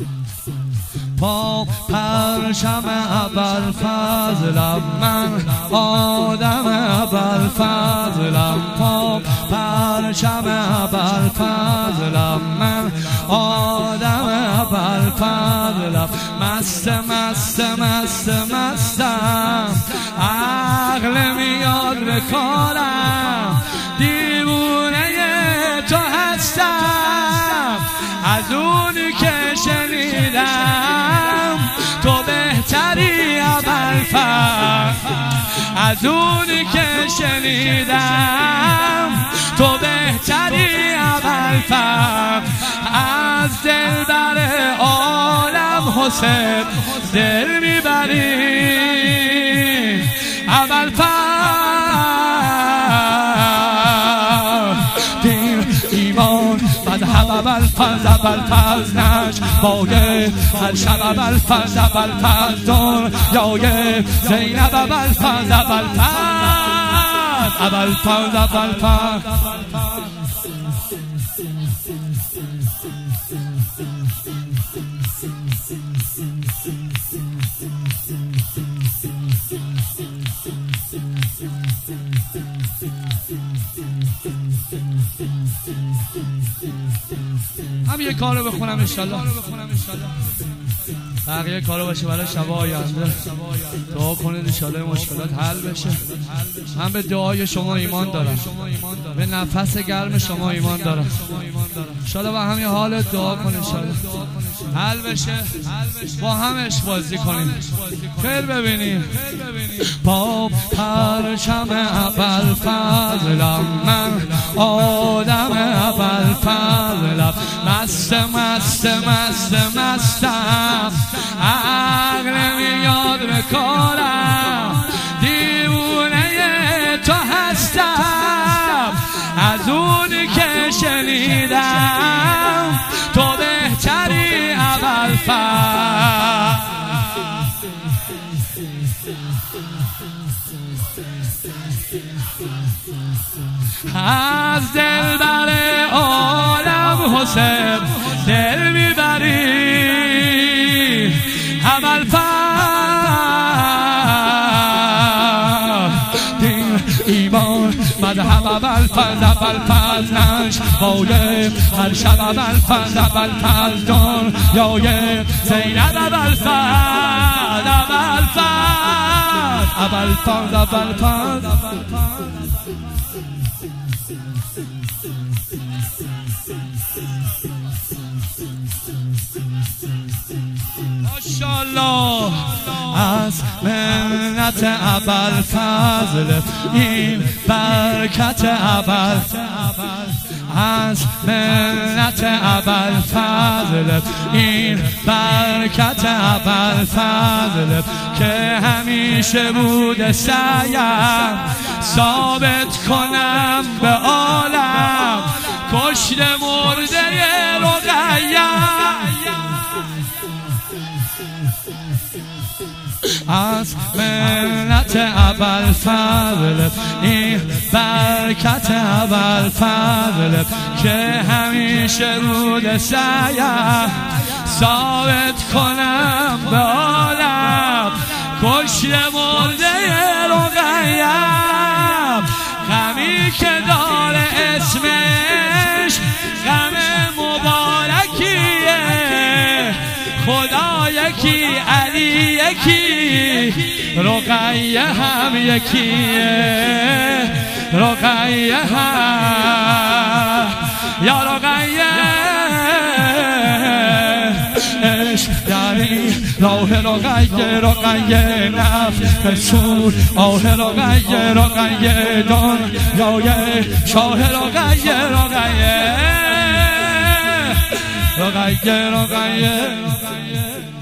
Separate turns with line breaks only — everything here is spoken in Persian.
پا پرشم ابوالفضلم من آدم ابوالفضلم پا پرشم ابوالفضلم من آدم ابوالفضلم مستم عقل میاد به کارم دیوونه تو هستم از اونی که شنیدم تو بهتری ابوالفضل از اونی که شنیدم تو بهتری ابوالفضل از دلبر عالم حسین دل میبری ابوالفضل دین ایمان مذهب ابوالفضل نش باید هر شب ابوالفضل دنیای زینب ابوالفضل هم یه کارو بخونم انشالله بقیه کارو باشه برای شب آینده دعا کنید انشالله مشکلات حل بشه. من به دعای شما ایمان دارم، به نفس گرم شما ایمان دارم. انشالله با همین حال دعا کنید انشالله حل بشه، با همش بازی کنیم خیر ببینیم. با پرچم ابوالفضلم من آدم ابوالفضلم مستم عقل میاد به کارم دیوونه تو هستم از اونی که شنیدم تو بهتری ابوالفضل از دلبر عالم حسین دل میبری ابوالفضل دین ایمان مذهب ابوالفضل نش باید هر شب ابوالفضل دنیای زینب ابوالفضل ماشاءالله از منت ابوالفضل این برکت از منت ابوالفضل این برکت ابوالفضل که همیشه بوده سعیم ثابت کنم به عالم کشت مرده رقیه از منت ابوالفضل این برکت ابوالفضل که همیشه بوده سعیم ثابت کنم به عالم کشت مرده رقیه غمی که داره اسمش غم مبارکیه خدا یکی علی یکی رقیه هم یکیه رقیه هم یا رقیه عشق داری راه رقیه نفس سور آه رقیه دنیای شاه رقیه